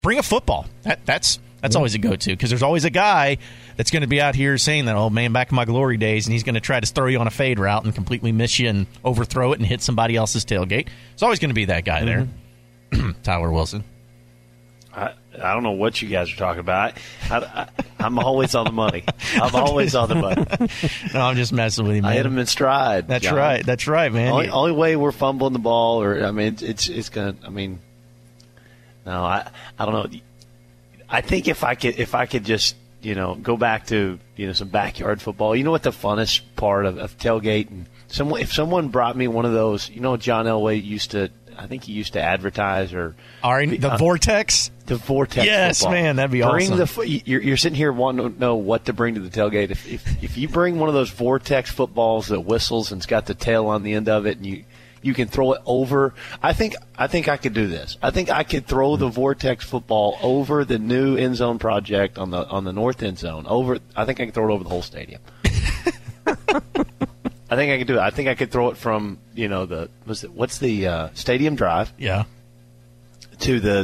bring a football. That's always a go-to, because there's always a guy that's going to be out here saying that, oh, man, back in my glory days, and he's going to try to throw you on a fade route and completely miss you and overthrow it and hit somebody else's tailgate. There's always going to be that guy there. Tyler Wilson. I don't know what you guys are talking about. I'm always on the money. I'm always on the money. No, I'm just messing with you, man. I hit him in stride. That's John. right. That's right, man. Only way we're fumbling the ball, it's gonna. No, I don't know. I think if I could just go back to some backyard football. You know what the funnest part of tailgate, and if someone brought me one of those, John Elway used to. I think he used to advertise the Vortex? The Vortex yes, football. Man, that'd be awesome. You're sitting here wanting to know what to bring to the tailgate. If you bring one of those Vortex footballs that whistles and it's got the tail on the end of it, and you can throw it over. I think I could do this. I think I could throw the Vortex football over the new end zone project on the north end zone. I think I could throw it over the whole stadium. I think I could do it. I think I could throw it from what's the Stadium Drive? Yeah. To the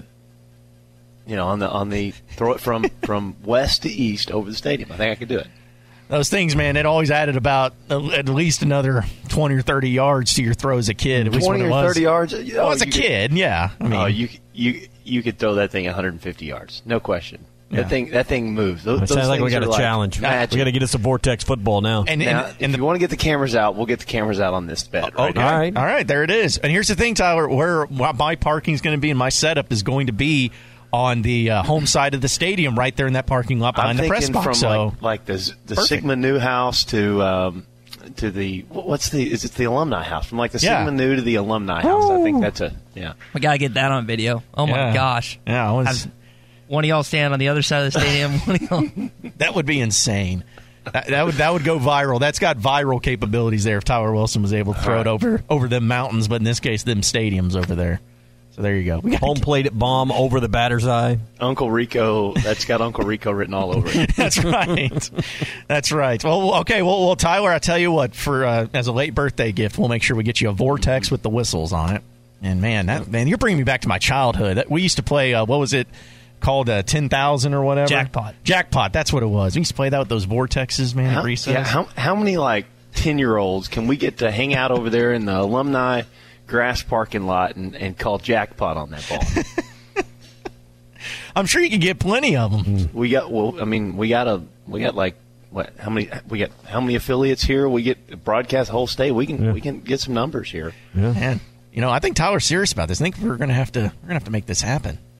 throw it from west to east over the stadium. I think I could do it. Those things, man, it always added about at least another 20 or 30 yards to your throw as a kid. 20 or 30 yards? As a kid, yeah. You could throw that thing 150 yards, no question. Yeah. That thing moves. It sounds like we got a challenge. Magic. We got to get us a Vortex football now. And if you want to get the cameras out, we'll get the cameras out on this bet. Okay. All right, there it is. And here's the thing, Tyler, where my parking is going to be and my setup is going to be on the home side of the stadium, right there in that parking lot behind the press box. From like the Sigma Nu house to the is it the Alumni House? From like the Sigma Nu to the Alumni House. I think that's we gotta get that on video. Oh my gosh. Yeah, one of y'all stand on the other side of the stadium. That would be insane. That would go viral. That's got viral capabilities there if Tyler Wilson was able to throw it over them mountains, but in this case, them stadiums over there. So there you go. Home plate at bomb over the batter's eye. Uncle Rico, that's got Uncle Rico written all over it. That's right. That's right. Well, okay. Well, Tyler, I tell you what, for as a late birthday gift, we'll make sure we get you a Vortex with the whistles on it. And man, you're bringing me back to my childhood. We used to play. What was it called? 10,000 or whatever. Jackpot. That's what it was. We used to play that with those Vortexes, man. At recess. Yeah. How many 10-year-olds can we get to hang out over there in the alumni grass parking lot and call jackpot on that ball? I'm sure you can get plenty of them. We got how many affiliates here? We get broadcast the whole state. We can get some numbers here. Yeah. And I think Tyler's serious about this. I think we're gonna have to make this happen.